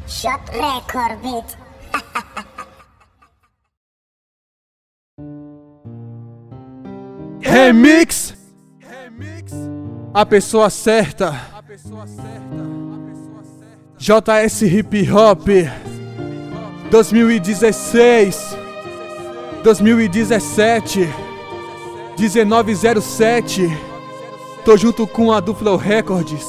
Shot record beat. Remix. A pessoa certa. JS Hip Hop 2016 2017 1907. Tô junto com a do Flow Records.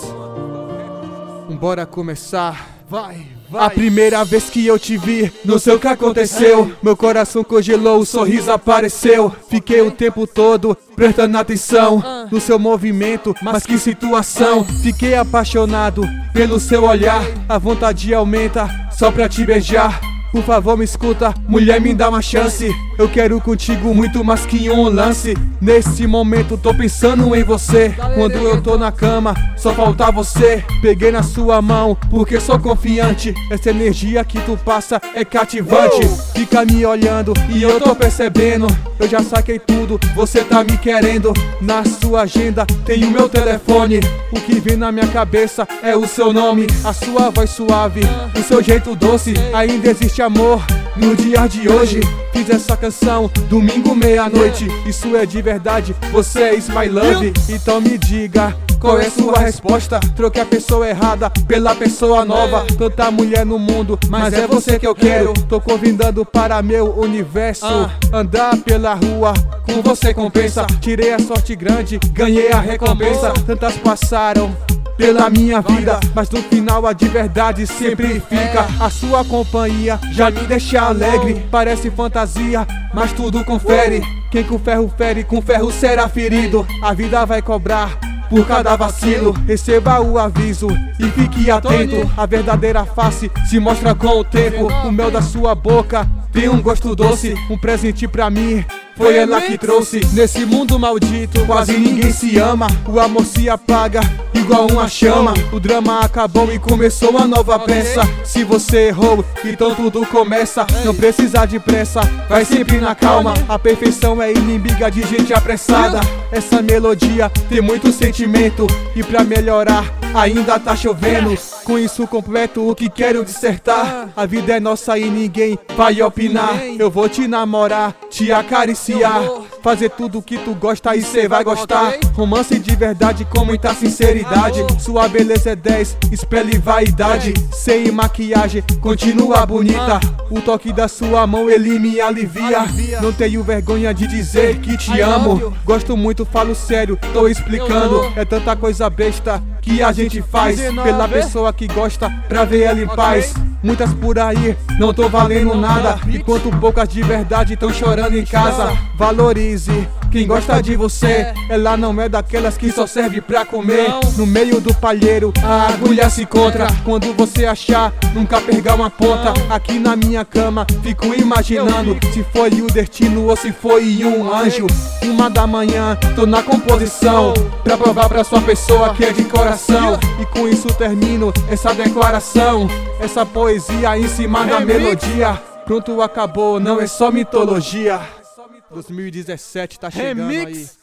Bora começar. Vai. A primeira vez que eu te vi, não sei o que aconteceu. Meu coração congelou, o sorriso apareceu. Fiquei o tempo todo prestando atenção no seu movimento, mas que situação. Fiquei apaixonado pelo seu olhar, a vontade aumenta só pra te beijar. Por favor me escuta, mulher, me dá uma chance. Eu quero contigo muito mais que um lance. Nesse momento tô pensando em você. Quando eu tô na cama, só falta você. Peguei na sua mão, porque sou confiante. Essa energia que tu passa é cativante. Fica me olhando e eu tô percebendo. Eu já saquei tudo, você tá me querendo. Na sua agenda tem o meu telefone. O que vem na minha cabeça é o seu nome. A sua voz suave, o seu jeito doce. Ainda existe amor no dia de hoje. Fiz essa canção domingo meia-noite. Isso é de verdade, você é my love. Então me diga, qual é sua resposta? Troquei a pessoa errada pela pessoa nova. Tanta mulher no mundo, mas é você que eu quero. Tô convidando para meu universo. Andar pela rua, com você compensa. Tirei a sorte grande, ganhei a recompensa. Tantas passaram pela minha vida, mas no final a de verdade sempre fica. A sua companhia já me deixa alegre. Parece fantasia, mas tudo confere. Quem com ferro fere, com ferro será ferido. A vida vai cobrar por cada vacilo. Receba o aviso e fique atento. A verdadeira face se mostra com o tempo. O mel da sua boca tem um gosto doce. Um presente pra mim, foi ela que trouxe. Nesse mundo maldito, quase ninguém se ama. O amor se apaga igual uma chama. O drama acabou e começou uma nova peça. Se você errou, então tudo começa. Não precisa de pressa, vai sempre na calma. A perfeição é inimiga de gente apressada. Essa melodia tem muito sentimento, e pra melhorar ainda tá chovendo. Com isso completo o que quero dissertar: a vida é nossa e ninguém vai opinar. Eu vou te namorar, te acariciar, fazer tudo que tu gosta e cê vai gostar. Romance de verdade com muita sinceridade. Sua beleza é 10, espelha vaidade. Sem maquiagem, continua bonita. O toque da sua mão ele me alivia. Não tenho vergonha de dizer que te amo. Gosto muito, falo sério, tô explicando. É tanta coisa besta que a gente faz pela pessoa que gosta, pra ver ela em paz. Muitas por aí não tô valendo nada, enquanto poucas de verdade tão chorando em casa. Valorize quem gosta de você. Ela não é daquelas que só serve pra comer. No meio do palheiro a agulha se encontra. Quando você achar, nunca perca uma ponta. Aqui na minha cama fico imaginando se foi o destino ou se foi um anjo. 1 da manhã, tô na composição pra provar pra sua pessoa que é de coração. E com isso termino essa declaração, essa poesia em cima da melodia. Pronto, acabou, não é só mitologia. 2017 tá chegando aí.